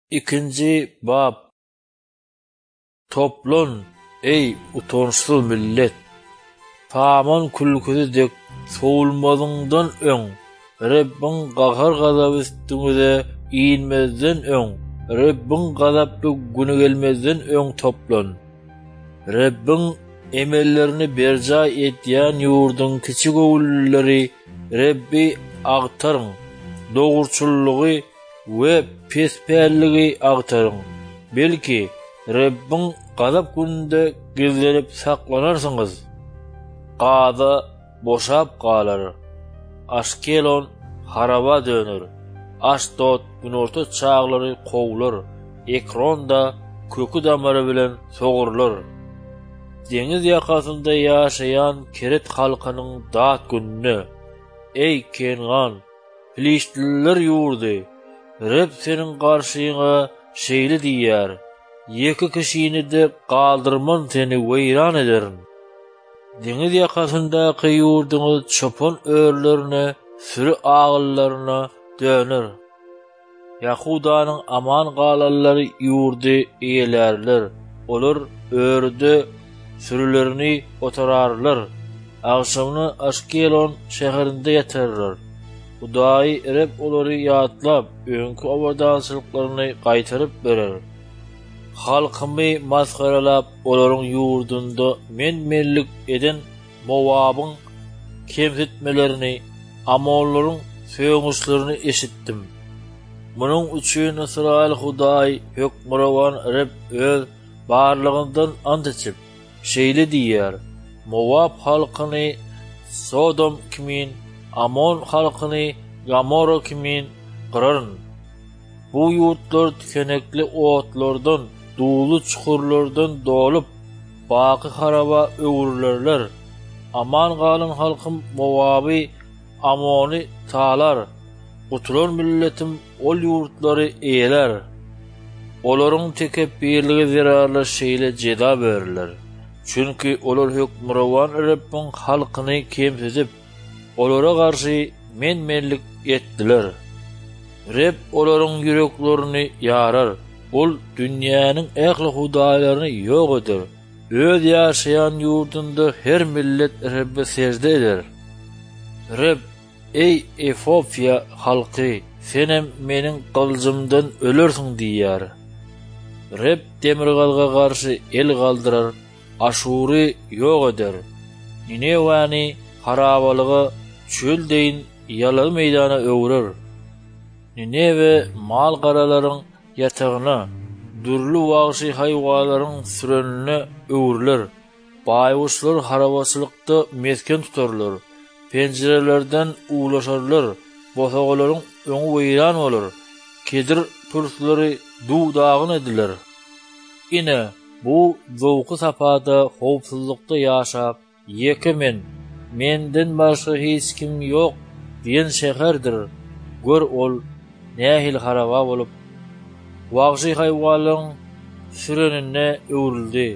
İkinci bab. Toplon ey utançsız millet. Taman külküsü dek soğulmadıňdan öň, Rabbin gahar gazaby üstüňize iýinmezden öň, Rabbin gazaply güni gelmezden öň toplon. Rabbin emellerini berja etýän ýurdun kiçik öwülleri Rabbi agtaryň, dogurçullygy we pespälligi agtaryň. Belki Rabbin gazap gününde gizlenip saklanarsyňyz. Gaza boşap galar. Aşkelon haraba döner. Aşdod günorta çağlary kowlar. Ekronda kökü damary bilen sogurlar. Deňiz ýakasynda ýaşaýan Keret halkynyň dat gününe. Ey Kenan, Filistliler ýurdy. Rab senin garşyňa şeýle diýär. Ýeki kişini de galdyrman seni weýran ederin. Deňiz ýakasyndaky ýurduňyz çopon örlerine, sürü agyllaryna döner. Yahudanyň aman galanlary ýurdy eýelerler. Olar örde sürülerini otararlar. Agşamyny Aşkelon şäherinde ýatarlar. Hudaý Rab olary ýatlap, öňkü obadançylyklaryny gaýtaryp berer. Halkymy masgaralap, olaryň ýurdunda menmenlik eden Mowabyň kemsitmelerini, Amonlaryň söýgüşlerini eşitdim. Munuň üçin Israil Hudaý hökmrawan Rab öz barlygyndan ant içip, şeýle diýär: Mowab halkyny Sodom kimin, Amon halkyny Gomorra kimin gyraryn. Bu ýurtlar tükenekli otlardan, duğulu çukurlardan dolup, baky haraba öwürlerler. Aman galan halkym Mowaby, Amony talar. Gutulan milletim ol ýurtlary eýeler. Olaryň tekebbirligi zerarly şeýle jeda berirler. Çünki olar hökmrawan Rabbiň halkyny kemsizip, olara garşy menmenlik etdiler. Rab olaryň yüreklerini yarar. Ol dünýäniň ähli hudaýlaryny ýok eder. Öz ýaşaýan ýurdunda her millet Rabbe secde eder. Rab, ey Efopia halky, senem meniň gyljymdan ölersiň diýär. Rab demirgalga garşy el galdyrar, Aşury ýok eder. Ninewany harabalygy çöl deýin ýaly meýdana öwrer. Ninewe mal garalaryň ýatagyna, durly wagşy haýwalaryň sürenine öwürler. Baýwuşlar harabaçylykda mesken tutarlar. Penjerelerden ulaşarlar. Bosagalaryň öňü weýran bolar. Kedir turslary duwdagyn ediler. Ine bu zowky sapada howpsuzlukda ýaşap, ýekemen, menden başga hiç kim ýok diýen şäherdir. Gör ol nähil haraba bolup, wagşy haýwanyň sürenine öwrüldi.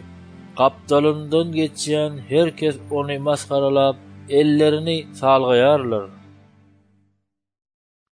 Gapdalyndan geçýän herkes ony masgaralap, ellerini salgaýarlar.